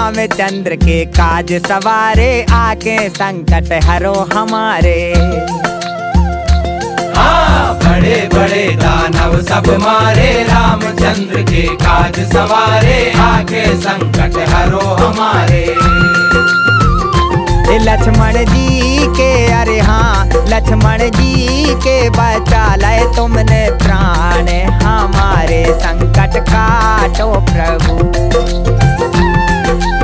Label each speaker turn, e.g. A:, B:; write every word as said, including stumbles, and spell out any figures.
A: रामचंद्र के काज सवारे, आके संकट हरो हमारे।
B: हाँ, बड़े बड़े दानव सब मारे, रामचंद्र के काज सवारे, आके संकट हरो हमारे।
A: लक्ष्मण जी के, अरे हाँ लक्ष्मण जी के बचा लाए तुमने प्राण, हमारे संकट काटो प्रभु।